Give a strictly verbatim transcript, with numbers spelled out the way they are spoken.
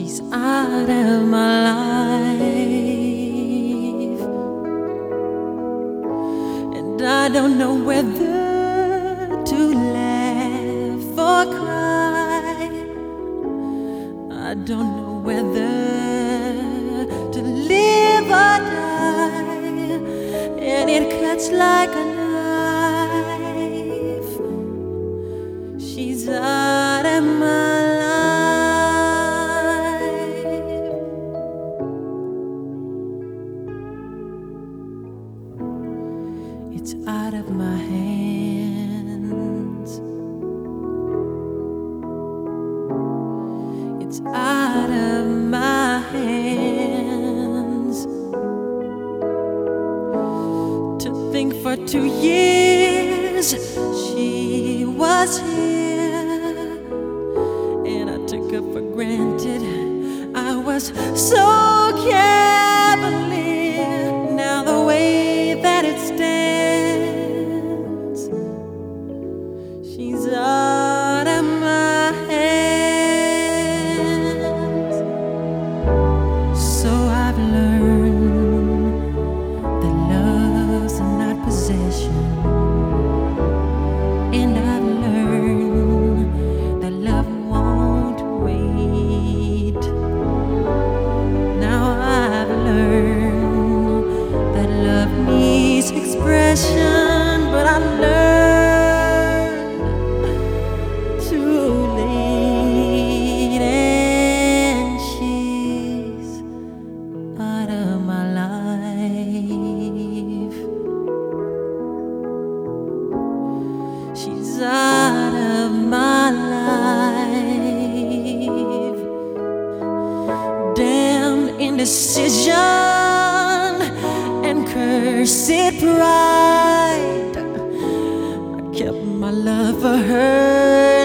She's out of my life, and I don't know whether to laugh or cry. I don't know whether to live or die, and it cuts like a knife. She's out of my life. It's out of my hands. It's out of my hands. To think for two years she was here, and I took her for granted. I was so cavalier. Now the way that it stands, she's out of my hands. So I've learned that love's not possession, and I've learned that love won't wait. Now I've learned that love needs expression, but I learned too late, and she's out of my life. She's out of my life. Damn indecision and cursed pride. I kept my love for her,